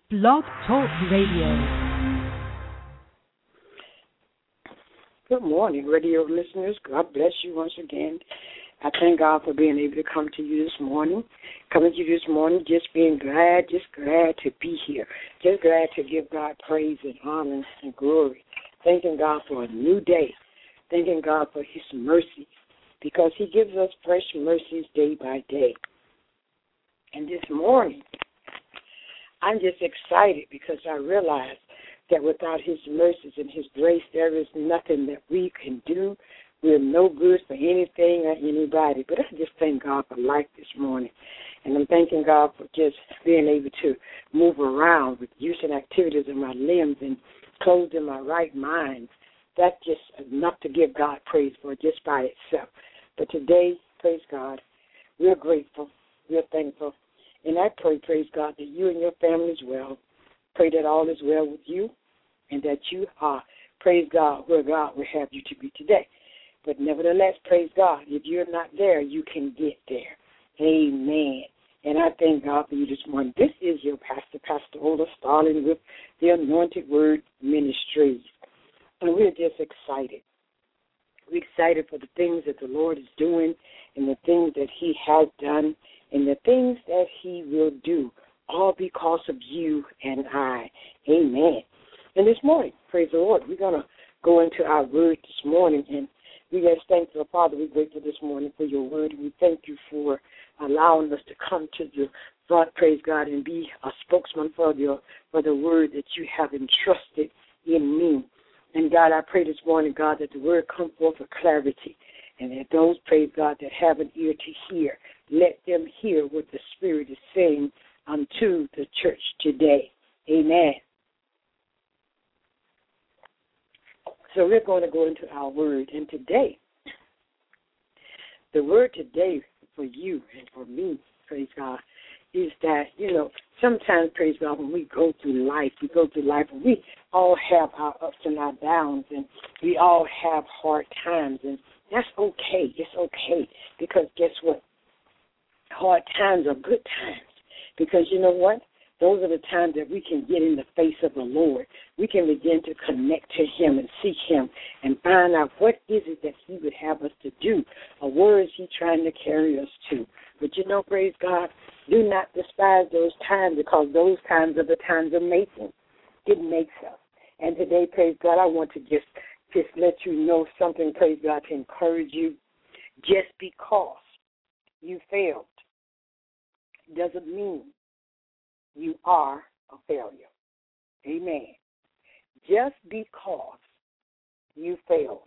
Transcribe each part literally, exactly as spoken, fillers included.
Blog Talk Radio. Good morning, radio listeners. God bless you once again. I thank God for being able to come to you this morning. Coming to you this morning, just being glad, just glad to be here. Just glad to give God praise and honor and glory. Thanking God for a new day. Thanking God for His mercy, because He gives us fresh mercies day by day. And this morning, I'm just excited because I realize that without His mercies and His grace, there is nothing that we can do. We're no good for anything or anybody. But I just thank God for life this morning. And I'm thanking God for just being able to move around with use and activities of my limbs and clothed in my right mind. That's just enough to give God praise for just by itself. But today, praise God, we're grateful, we're thankful. And I pray, praise God, that you and your family is well. Pray that all is well with you and that you are, praise God, where God will have you to be today. But nevertheless, praise God, if you're not there, you can get there. Amen. And I thank God for you this morning. This is your pastor, Pastor Ola, starting with the Anointed Word Ministries. And we're just excited. We're excited for the things that the Lord is doing and the things that He has done and the things that He will do, all because of you and I. Amen. And this morning, praise the Lord, we're going to go into our word this morning, and we just thank you, Father, we're grateful this morning for your word. We thank you for allowing us to come to the front, praise God, and be a spokesman for the, for the word that you have entrusted in me. And God, I pray this morning, God, that the word come forth with clarity, and that those, praise God, that have an ear to hear, let them hear what the Spirit is saying unto the church today. Amen. So we're going to go into our word. And today, the word today for you and for me, praise God, is that, you know, sometimes, praise God, when we go through life, we go through life, and we all have our ups and our downs, and we all have hard times, and that's okay. It's okay, because guess what? Hard times are good times, because you know what? Those are the times that we can get in the face of the Lord. We can begin to connect to Him and seek Him and find out what is it that He would have us to do, or where is He trying to carry us to. But you know, praise God, do not despise those times, because those times are the times of making. It makes us. And today, praise God, I want to just, just let you know something, praise God, to encourage you. Just because you failed doesn't mean you are a failure. Amen. Just because you failed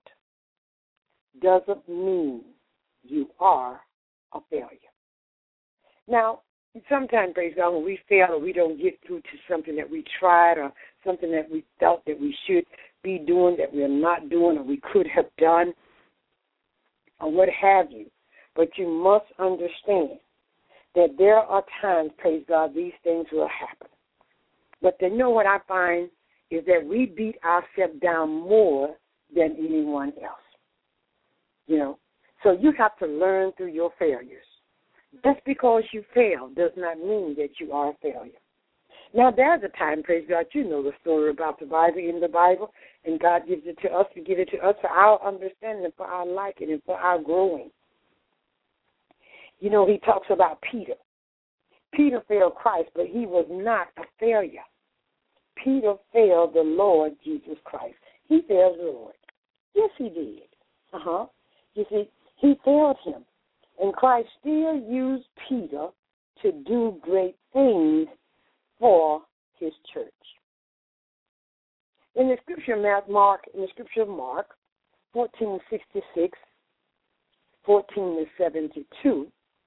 doesn't mean you are a failure. Now, sometimes, praise God, when we fail or we don't get through to something that we tried or something that we felt that we should be doing that we're not doing or we could have done or what have you, but you must understand that there are times, praise God, these things will happen. But to know what I find is that we beat ourselves down more than anyone else. You know, so you have to learn through your failures. Just because you fail does not mean that you are a failure. Now, there's a time, praise God, you know the story about the Bible in the Bible, and God gives it to us to give it to us for our understanding, for our liking, and for our growing. You know, He talks about Peter. Peter failed Christ, but he was not a failure. Peter failed the Lord Jesus Christ. He failed the Lord. Yes, he did. Uh-huh. You see, he failed him. And Christ still used Peter to do great things for His church. In the scripture, Mark, in the scripture of Mark, fourteen sixty-six, fourteen to seventy-two,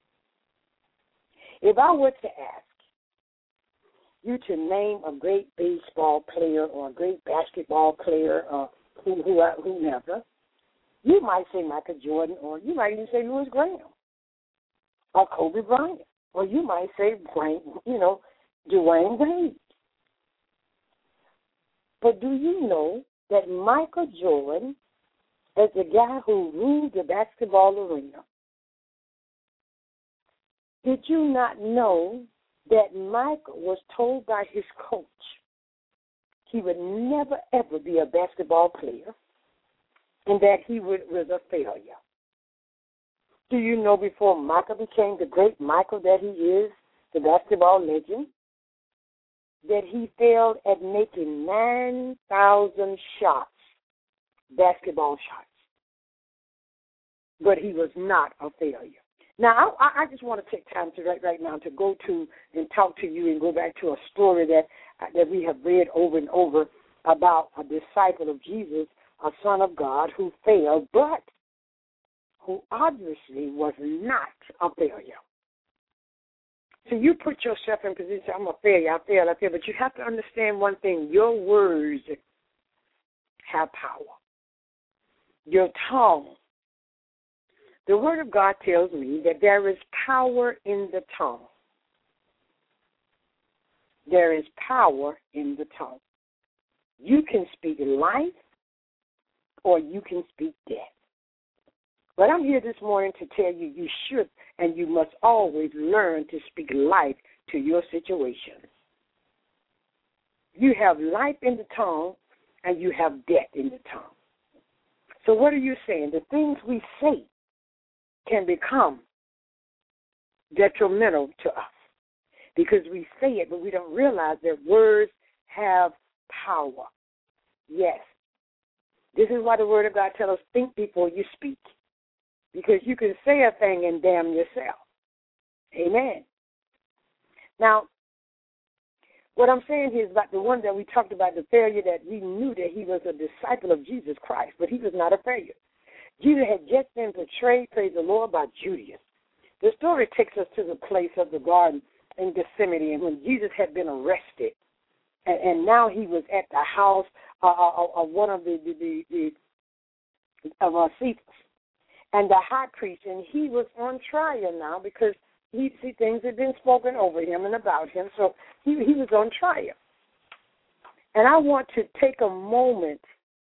if I were to ask you to name a great baseball player or a great basketball player or who, who, whomever, you might say Michael Jordan, or you might even say Louis Graham or Kobe Bryant, or you might say, you know, Dwayne Wade. But do you know that Michael Jordan, as the guy who ruled the basketball arena, did you not know that Mike was told by his coach he would never, ever be a basketball player and that he would, was a failure. Do you know before Michael became the great Michael that he is, the basketball legend, that he failed at making nine thousand shots, basketball shots. But he was not a failure. Now, I, I just want to take time to right, right now to go to and talk to you and go back to a story that that we have read over and over about a disciple of Jesus, a son of God who failed, but who obviously was not a failure. So you put yourself in position, I'm a failure, I fail, I fail, but you have to understand one thing, your words have power. Your tongue. The Word of God tells me that there is power in the tongue. There is power in the tongue. You can speak life or you can speak death. But I'm here this morning to tell you you should and you must always learn to speak life to your situations. You have life in the tongue and you have death in the tongue. So what are you saying? The things we say can become detrimental to us because we say it, but we don't realize that words have power. Yes. This is why the Word of God tells us, think before you speak, because you can say a thing and damn yourself. Amen. Now, what I'm saying here is about the one that we talked about, the failure that we knew that he was a disciple of Jesus Christ, but he was not a failure. Jesus had just been betrayed, praise the Lord, by Judas. The story takes us to the place of the garden in Gethsemane, and when Jesus had been arrested, and, and now he was at the house uh, of one of the, the, the, the of uh, Cephas, and the high priest, and he was on trial now because he see things had been spoken over him and about him, so he, he was on trial. And I want to take a moment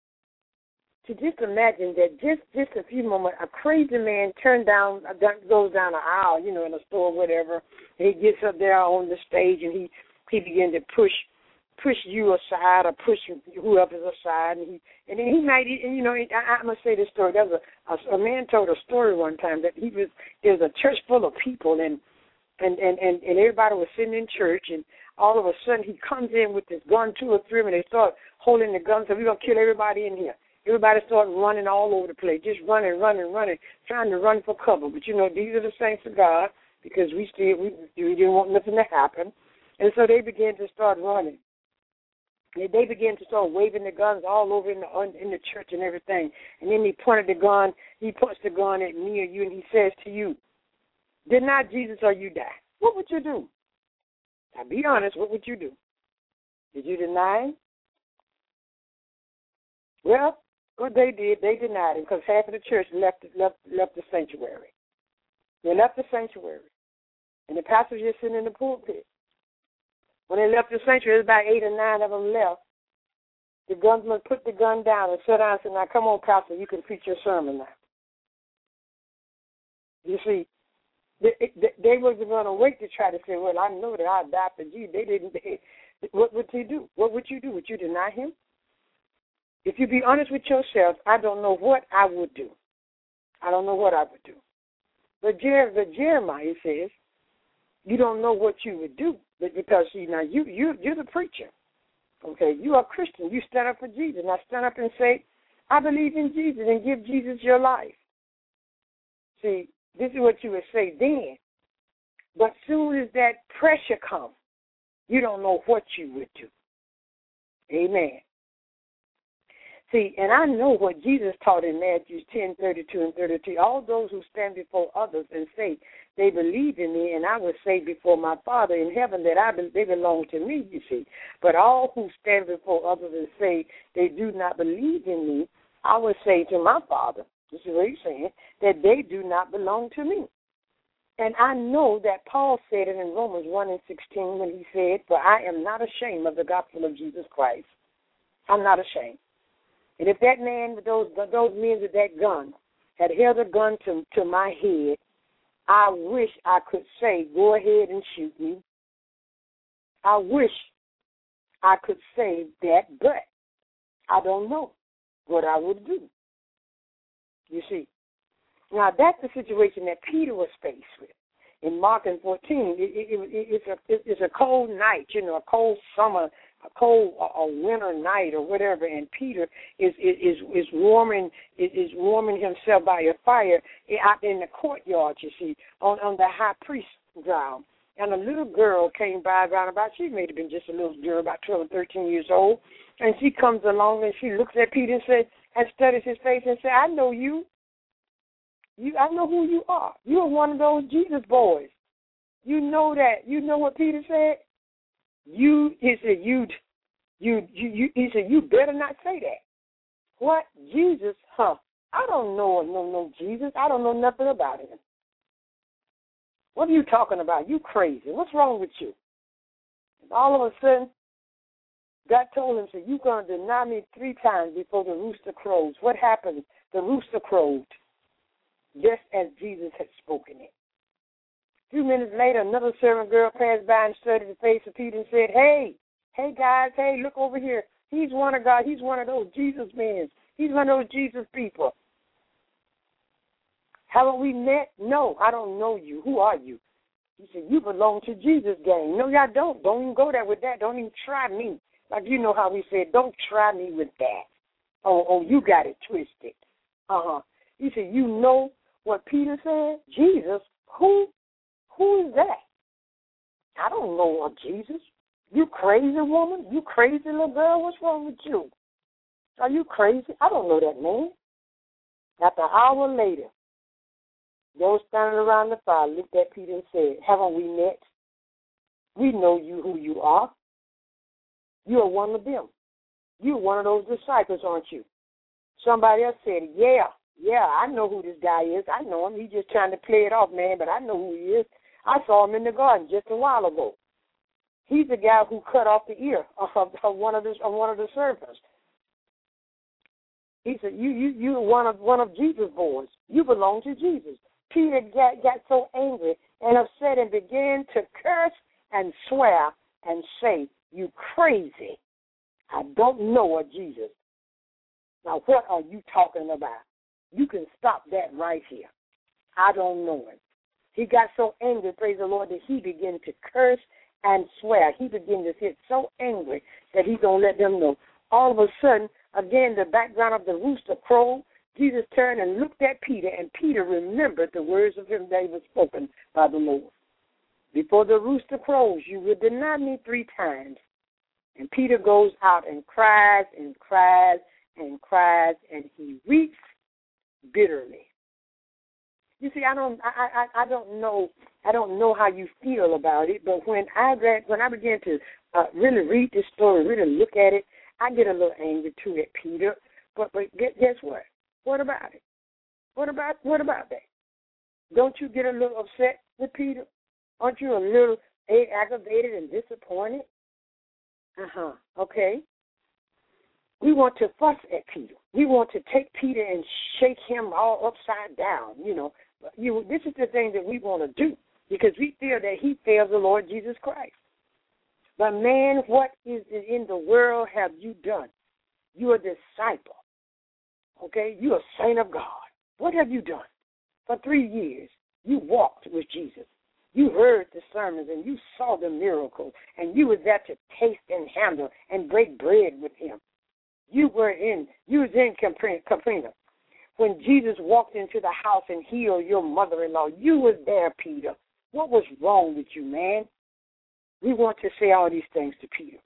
to just imagine that just, just a few moments, a crazy man turned down, goes down an aisle, you know, in a store or whatever, and he gets up there on the stage and he, he begins to push push you aside or push whoever's aside, and he and then he might, and you know, I, I must say this story. There was a, a, a man told a story one time that he was there was a church full of people, and and, and, and and everybody was sitting in church, and all of a sudden he comes in with this gun, two or three of them, and they start holding the gun, so we're going to kill everybody in here. Everybody started running all over the place, just running, running, running, trying to run for cover. But, you know, these are the saints of God because we still, we, we didn't want nothing to happen. And so they began to start running. And they began to start waving the guns all over in the in the church and everything. And then he pointed the gun, he points the gun at me or you, and he says to you, deny Jesus or you die. What would you do? Now, be honest, what would you do? Did you deny him? Well, what they did, they denied him because half of the church left left left the sanctuary. They left the sanctuary. And the pastor was just sitting in the pulpit. When they left the sanctuary, about eight or nine of them left. The gunsman put the gun down and sat down and said, now, come on, pastor, you can preach your sermon now. You see, they, they, they wasn't going to wait to try to say, well, I know that I died for Jesus. They didn't. They, what would you do? What would you do? Would you deny him? If you be honest with yourself, I don't know what I would do. I don't know what I would do. But, Jer- but Jeremiah says, you don't know what you would do, but because see now you you you're the preacher, okay? You are a Christian. You stand up for Jesus. Now stand up and say, I believe in Jesus, and give Jesus your life. See, this is what you would say then. But soon as that pressure comes, you don't know what you would do. Amen. See, and I know what Jesus taught in Matthew ten, thirty-two and thirty-three. All those who stand before others and say they believe in me, and I will say before my Father in heaven that I be, they belong to me, you see. But all who stand before others and say they do not believe in me, I will say to my Father, this is what he's saying, that they do not belong to me. And I know that Paul said it in Romans one and sixteen when he said, for I am not ashamed of the gospel of Jesus Christ. I'm not ashamed. And if that man with those those men with that gun had held a gun to, to my head, I wish I could say, go ahead and shoot me. I wish I could say that, but I don't know what I would do. You see. Now, that's the situation that Peter was faced with. In Mark and fourteen, it, it, it, it's, a, it, it's a cold night, you know, a cold summer, a cold a, a winter night or whatever, and Peter is is is warming is, is warming himself by a fire out in the courtyard, you see, on, on the high priest's ground. And a little girl came by around about, she may have been just a little girl, about twelve or thirteen years old, and she comes along and she looks at Peter and says, and studies his face and said, I know you. You, I know who you are. You're one of those Jesus boys. You know that. You know what Peter said? You, he said, you, you, you, you he said, you better not say that. What? Jesus? Huh? I don't know no, no Jesus. I don't know nothing about him. What are you talking about? You crazy. What's wrong with you? And all of a sudden, God told him, said, you're going to deny me three times before the rooster crows. What happened? The rooster crowed, just as Jesus had spoken it. A few minutes later, another servant girl passed by and studied the face of Peter and said, hey, hey, guys, hey, look over here. He's one of God. He's one of those Jesus men. He's one of those Jesus people. Haven't we met? No, I don't know you. Who are you? He said, you belong to Jesus' gang. No, y'all don't. Don't even go there with that. Don't even try me. Like you know how we said, don't try me with that. Oh, oh, you got it twisted. Uh-huh. He said, you know what Peter said? Jesus? Who? Who is that? I don't know a Jesus. You crazy woman? You crazy little girl? What's wrong with you? Are you crazy? I don't know that man. After an hour later, those standing around the fire looked at Peter and said, haven't we met? We know you who you are. You are one of them. You're one of those disciples, aren't you? Somebody else said, yeah, yeah, I know who this guy is. I know him. He's just trying to play it off, man, but I know who he is. I saw him in the garden just a while ago. He's the guy who cut off the ear of, of one of the of one of the servants. He said, "You you you one of one of Jesus' boys. You belong to Jesus." Peter got, got so angry and upset and began to curse and swear and say, "You crazy! I don't know a Jesus." Now, what are you talking about? You can stop that right here. I don't know him. He got so angry, praise the Lord, that he began to curse and swear. He began to get so angry that he's going to let them know. All of a sudden, again, the background of the rooster crowed. Jesus turned and looked at Peter, and Peter remembered the words of him that were spoken by the Lord. Before the rooster crows, you will deny me three times. And Peter goes out and cries and cries and cries, and he weeps bitterly. You see, I don't, I, I, I don't know, I don't know how you feel about it, but when I read, when I began to uh, really read this story, really look at it, I get a little angry too at Peter. But, but guess what? What about it? What about, what about that? Don't you get a little upset with Peter? Aren't you a little aggravated and disappointed? Uh huh. Okay. We want to fuss at Peter. We want to take Peter and shake him all upside down. You know, you, this is the thing that we want to do because we feel that he fails the Lord Jesus Christ. But, man, what is in the world have you done? You're a disciple, okay? You're a saint of God. What have you done? For three years, you walked with Jesus. You heard the sermons and you saw the miracles, and you were there to taste and handle and break bread with him. You were in, you was in Capernaum. When Jesus walked into the house and healed your mother-in-law, you was there, Peter. What was wrong with you, man? We want to say all these things to Peter.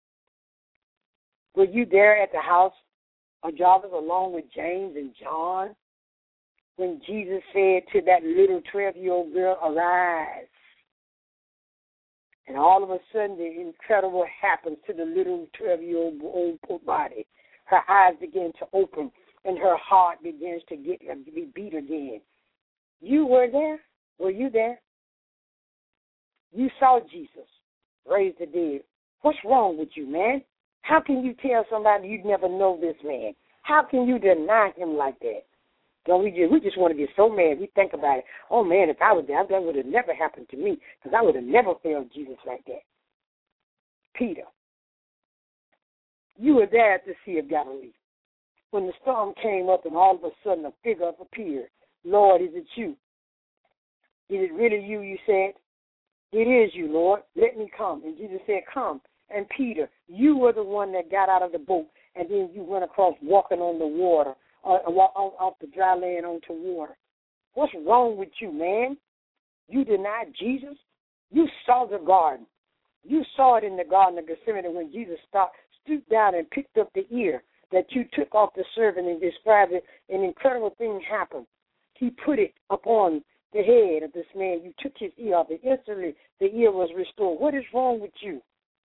Were you there at the house of Jarvis along with James and John when Jesus said to that little twelve-year-old girl, arise? And all of a sudden, the incredible happens to the little twelve-year-old old body. Her eyes begin to open, and her heart begins to get to be beat again. You were there? Were you there? You saw Jesus raise the dead. What's wrong with you, man? How can you tell somebody you never know this man? How can you deny him like that? Don't we just, we just want to get so mad. We think about it. Oh, man, if I was there, that would have never happened to me because I would have never failed Jesus like that. Peter, you were there at the Sea of Galilee when the storm came up and all of a sudden a figure appeared. Lord, is it you? Is it really you, you said? It is you, Lord. Let me come. And Jesus said, come. And Peter, you were the one that got out of the boat, and then you went across walking on the water, or uh, off the dry land onto water. What's wrong with you, man? You denied Jesus? You saw the garden. You saw it in the Garden of Gethsemane when Jesus stopped, stooped down and picked up the ear that you took off the servant and described it. An incredible thing happened. He put it upon the head of this man. You took his ear off, and instantly the ear was restored. What is wrong with you?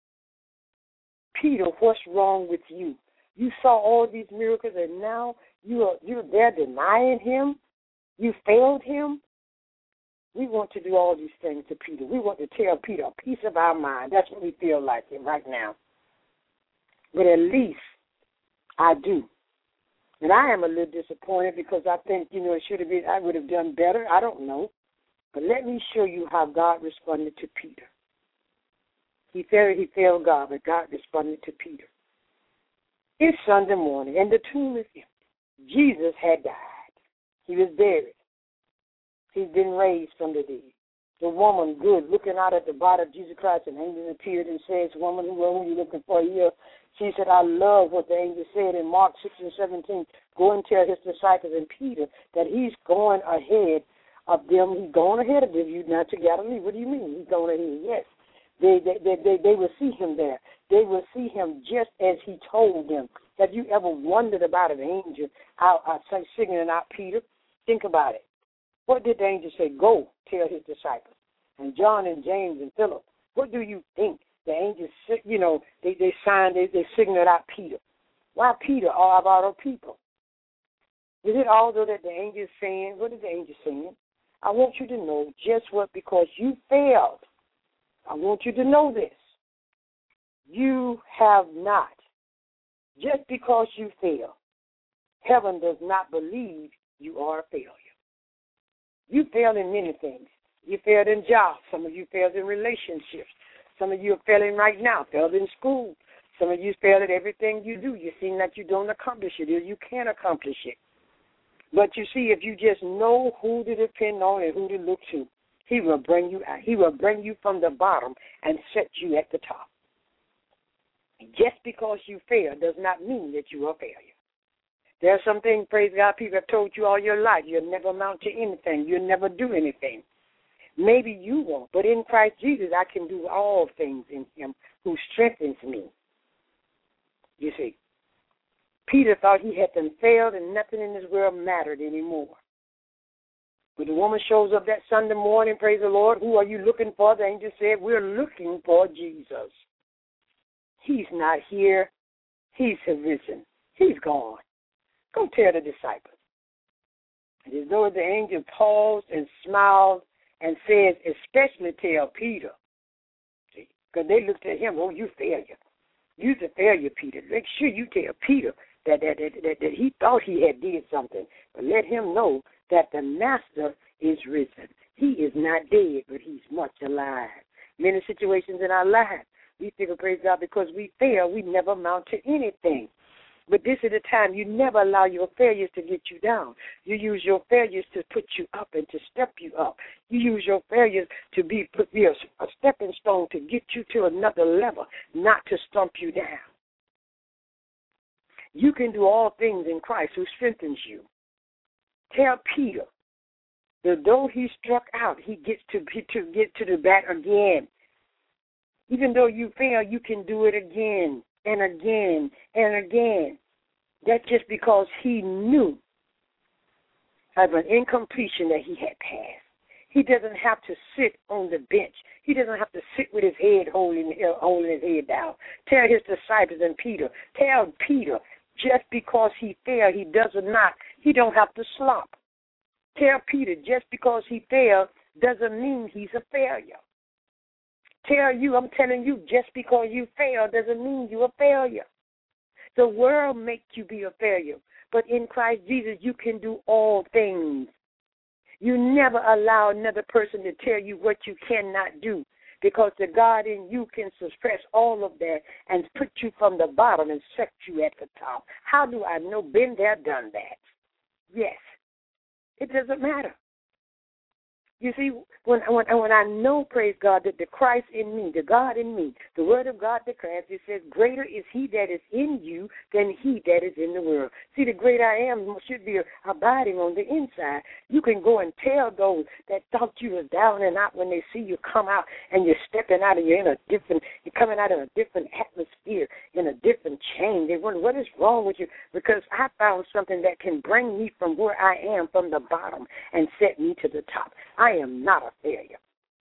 Peter, what's wrong with you? You saw all these miracles, and now you are, you're there denying him? You failed him? We want to do all these things to Peter. We want to tell Peter a piece of our mind. That's what we feel like right now. But at least I do. And I am a little disappointed because I think, you know, it should have been, I would have done better. I don't know. But let me show you how God responded to Peter. He failed, he failed God, but God responded to Peter. It's Sunday morning, and the tomb is empty. Jesus had died. He was buried. He's been raised from the dead. The woman, good, looking out at the body of Jesus Christ, an angel appeared and says, woman, who are you looking for here? She said, I love what the angel said in Mark six and seventeen. Go and tell his disciples and Peter that he's going ahead of them. He's going ahead of them. You not to Galilee. What do you mean? He's going ahead. Yes. They, they, they, they, they will see him there. They will see him just as he told them. Have you ever wondered about an angel out, out singing out Peter? Think about it. What did the angel say? Go tell his disciples. And John and James and Philip, what do you think? The angels, you know, they, they signed, they, they signaled out Peter. Why Peter? All of our people. Is it although that the angel is saying, what is the angel saying? I want you to know just what, because you failed. I want you to know this. You have not. Just because you fail, heaven does not believe you are a failure. You failed in many things. You failed in jobs. Some of you failed in relationships. Some of you are failing right now, failed in school. Some of you failed at everything you do. You seem like you don't accomplish it, or you can't accomplish it. But you see, if you just know who to depend on and who to look to, he will bring you out. He will bring you from the bottom and set you at the top. Just because you fail does not mean that you are a failure. There are some things, praise God, people have told you all your life. You'll never amount to anything. You'll never do anything. Maybe you won't, but in Christ Jesus, I can do all things in him who strengthens me. You see, Peter thought he had been failed and nothing in this world mattered anymore. When the woman shows up that Sunday morning, praise the Lord, who are you looking for? The angel said, we're looking for Jesus. He's not here. He's risen. He's gone. Go tell the disciples. And as though the angel paused and smiled and said, especially tell Peter. See, because they looked at him, oh, you failure. You're a failure, Peter. Make sure you tell Peter that, that, that, that, that he thought he had did something. But let him know that the master is risen. He is not dead, but he's much alive. Many situations in our lives, we figure, praise God, because we fail, we never amount to anything. But this is the time you never allow your failures to get you down. You use your failures to put you up and to step you up. You use your failures to be, put, be a, a stepping stone to get you to another level, not to stump you down. You can do all things in Christ who strengthens you. Tell Peter that though he struck out, he gets to, to get to the bat again. Even though you fail, you can do it again and again and again. That's just because he knew of an incompletion that he had passed. He doesn't have to sit on the bench. He doesn't have to sit with his head holding, uh, holding his head down. Tell his disciples and Peter. Tell Peter, just because he failed, he does not, he don't have to slop. Tell Peter, just because he failed doesn't mean he's a failure. Tell you, I'm telling you, just because you fail doesn't mean you're a failure. The world makes you be a failure, but in Christ Jesus, you can do all things. You never allow another person to tell you what you cannot do. because the God in you can suppress all of that and put you from the bottom and set you at the top. How do I know? Been there, done that. Yes. It doesn't matter. You see, when, when, when I know, praise God, that the Christ in me, the God in me, the Word of God declares, it says, greater is he that is in you than he that is in the world. See, the great I am should be abiding on the inside. You can go and tell those that thought you was down and out when they see you come out and you're stepping out and you're in a different, you're coming out in a different atmosphere, in a different chain. They wonder, what is wrong with you? Because I found something that can bring me from where I am, from the bottom, and set me to the top. I am not a failure.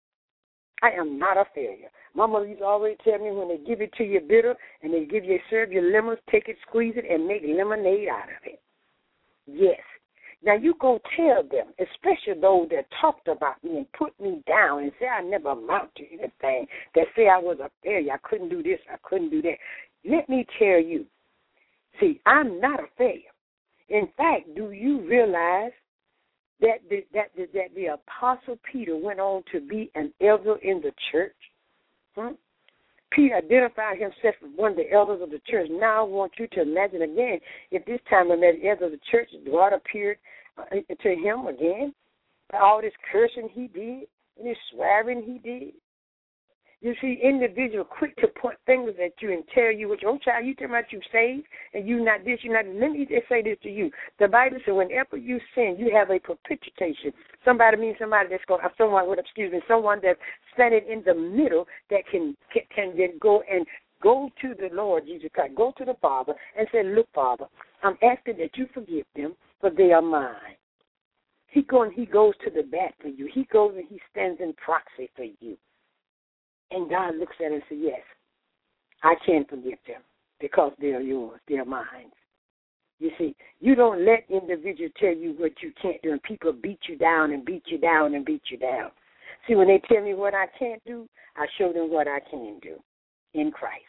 I am not a failure. My mother used to always tell me when they give it to you bitter and they give you serve you lemons, take it, squeeze it, and make lemonade out of it. Yes. Now you go tell them, especially those that talked about me and put me down and say I never amount to anything, that say I was a failure, I couldn't do this, I couldn't do that. Let me tell you, see, I'm not a failure. In fact, do you realize that the, that, the, that the Apostle Peter went on to be an elder in the church? Hmm? Peter identified himself as one of the elders of the church. Now I want you to imagine again, if this time when the elder of the church, God appeared uh, to him again, all this cursing he did, and this swearing he did. You see, individuals quick to point fingers at you and tell you, what your child, you tell me about you saved, and you not this, you not this. Let me just say this to you. The Bible says whenever you sin, you have a propitiation. Somebody means somebody that's going, someone would, excuse me, someone that's standing in the middle that can, can, can then go and go to the Lord Jesus Christ, go to the Father and say, look, Father, I'm asking that you forgive them, for they are mine. He, go and he goes to the bat for you. He goes and he stands in proxy for you. And God looks at it and says, yes, I can forgive them because they are yours, they are mine. You see, you don't let individuals tell you what you can't do, and people beat you down and beat you down and beat you down. See, when they tell me what I can't do, I show them what I can do in Christ.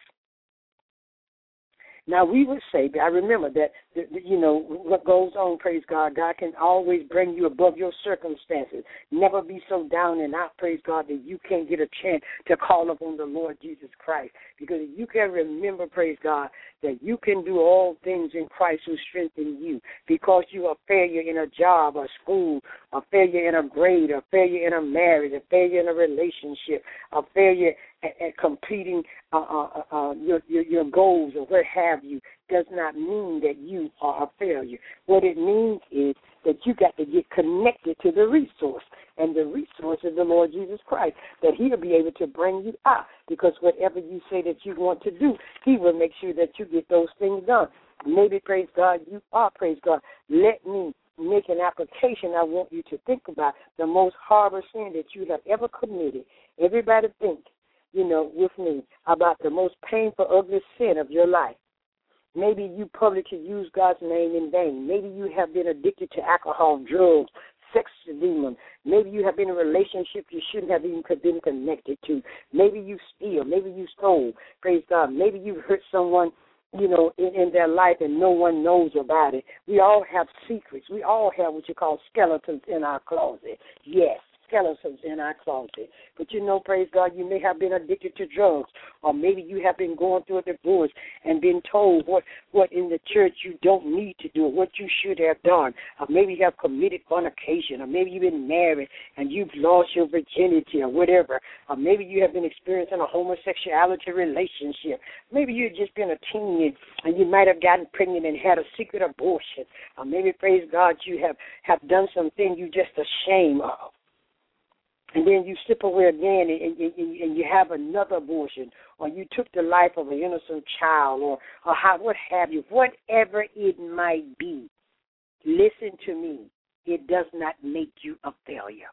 Now, we would say, I remember that, you know, what goes on, praise God, God can always bring you above your circumstances. Never be so down and out, praise God, that you can't get a chance to call upon the Lord Jesus Christ. Because you can remember, praise God, that you can do all things in Christ who strengthens you. Because you are a failure in a job or school, a failure in a grade, a failure in a marriage, a failure in a relationship, a failure at, at completing uh, uh, uh, your, your, your goals or what have you, does not mean that you are a failure. What it means is that you got to get connected to the resource, and the resource is the Lord Jesus Christ, that he'll be able to bring you out, because whatever you say that you want to do, he will make sure that you get those things done. Maybe, praise God, you are, praise God. Let me make an application. I want you to think about the most horrible sin that you have ever committed. Everybody think, you know, with me about the most painful, ugly sin of your life. Maybe you publicly use God's name in vain. Maybe you have been addicted to alcohol, drugs, sex demon. Maybe you have been in a relationship you shouldn't have even been connected to. Maybe you steal. Maybe you stole. Praise God. Maybe you hurt someone, you know, in, in their life and no one knows about it. We all have secrets. We all have what you call skeletons in our closet. Yes, skeletons in our closet. But you know, praise God, you may have been addicted to drugs, or maybe you have been going through a divorce and been told what, what in the church you don't need to do, what you should have done, or maybe you have committed fornication, or maybe you've been married and you've lost your virginity or whatever, or maybe you have been experiencing a homosexuality relationship. Maybe you've just been a teen and you might have gotten pregnant and had a secret abortion, or maybe, praise God, you have, have done something you're just ashamed of. And then you slip away again and, and, and you have another abortion, or you took the life of an innocent child, or, or how, what have you, whatever it might be. Listen to me. It does not make you a failure.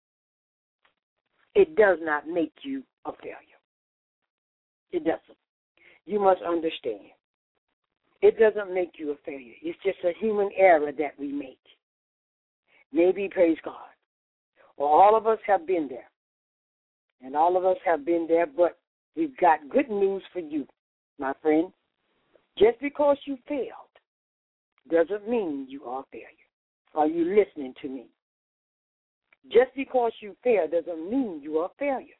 It does not make you a failure. It doesn't. You must understand. It doesn't make you a failure. It's just a human error that we make. Maybe, praise God. Well, all of us have been there, and all of us have been there, but we've got good news for you, my friend. Just because you failed doesn't mean you are a failure. Are you listening to me? Just because you failed doesn't mean you are a failure.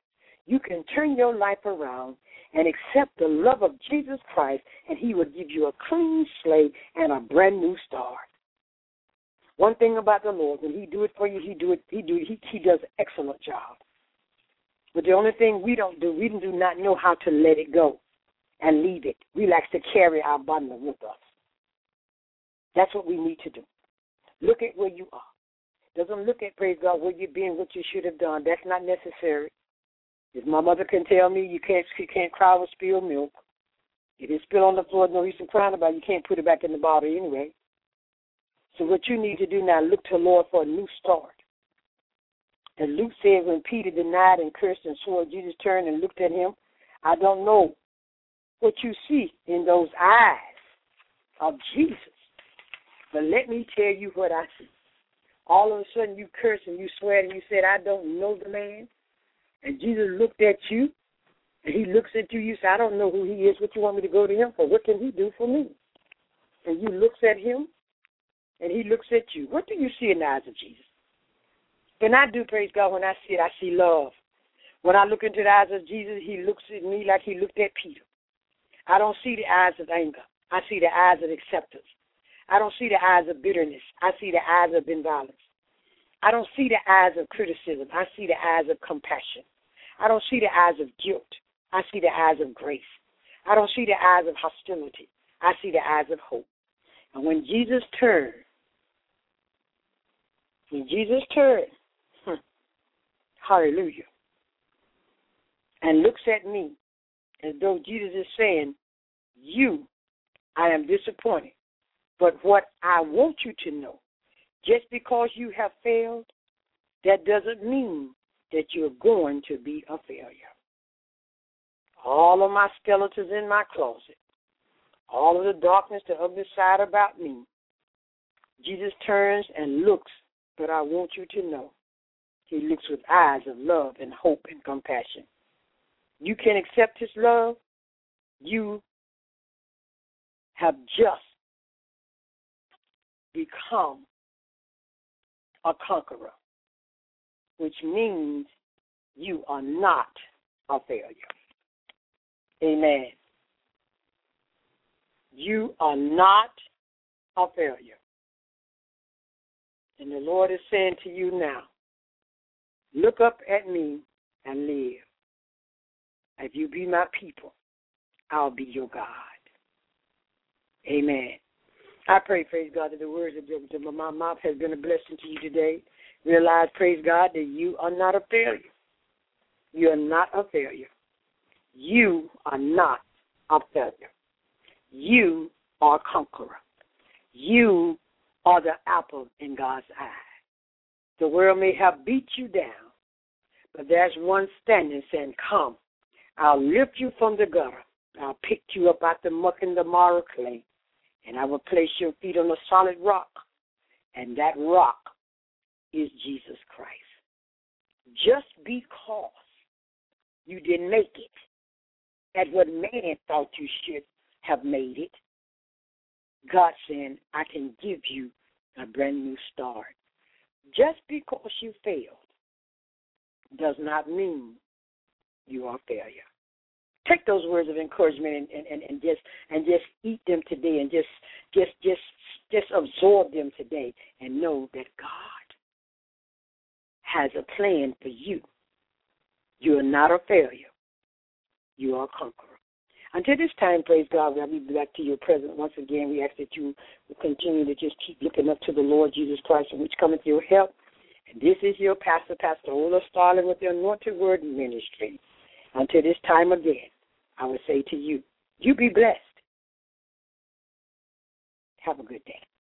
You can turn your life around and accept the love of Jesus Christ, and he will give you a clean slate and a brand new start. One thing about the Lord, when he do it for you, he do it. He do. He, he does an excellent job. But the only thing we don't do, we do not know how to let it go and leave it. We like to carry our bundle with us. That's what we need to do. Look at where you are. Doesn't look at, praise God, where you've been, what you should have done. That's not necessary. If my mother can tell me you can't you can't cry with spilled milk, if it's spilled on the floor, no use in crying about it, you can't put it back in the bottle anyway. So what you need to do now, look to the Lord for a new start. And Luke said when Peter denied and cursed and swore, Jesus turned and looked at him. I don't know what you see in those eyes of Jesus, but let me tell you what I see. All of a sudden you cursed and you swear and you said, I don't know the man. And Jesus looked at you, and he looks at you. You say, I don't know who he is. What you want me to go to him for? What can he do for me? And you looks at him, and he looks at you. What do you see in the eyes of Jesus? And I do, praise God, when I see it, I see love. When I look into the eyes of Jesus, he looks at me like he looked at Peter. I don't see the eyes of anger. I see the eyes of acceptance. I don't see the eyes of bitterness. I see the eyes of violence. I don't see the eyes of criticism. I see the eyes of compassion. I don't see the eyes of guilt. I see the eyes of grace. I don't see the eyes of hostility. I see the eyes of hope. And when Jesus turned, when Jesus turned, hmm, hallelujah, and looks at me as though Jesus is saying, you, I am disappointed, but what I want you to know, just because you have failed, that doesn't mean that you're going to be a failure. All of my skeletons in my closet, all of the darkness, the ugly side about me, Jesus turns and looks, but I want you to know, he looks with eyes of love and hope and compassion. You can accept his love. You have just become a conqueror, which means you are not a failure. Amen. You are not a failure. And the Lord is saying to you now, look up at me and live. If you be my people, I'll be your God. Amen. I pray, praise God, that the words of my mouth has been a blessing to you today. Realize, praise God, that you are not a failure. You are not a failure. You are not a failure. You are a conqueror. You are the apple in God's eye. The world may have beat you down, but there's one standing saying, come, I'll lift you from the gutter. I'll pick you up out the muck and the marrow clay, and I will place your feet on a solid rock, and that rock is Jesus Christ. Just because you didn't make it at what man thought you should have made it, God saying, I can give you a brand new start. Just because you failed does not mean you are a failure. Take those words of encouragement and, and, and, and just and just eat them today and just just just just absorb them today and know that God has a plan for you. You are not a failure. You are a conqueror. Until this time, praise God, we'll be back to your presence once again. We ask that you will continue to just keep looking up to the Lord Jesus Christ, in which cometh your help. And this is your pastor, Pastor Ola Starling, with the Anointed Word Ministry. Until this time again, I would say to you, you be blessed. Have a good day.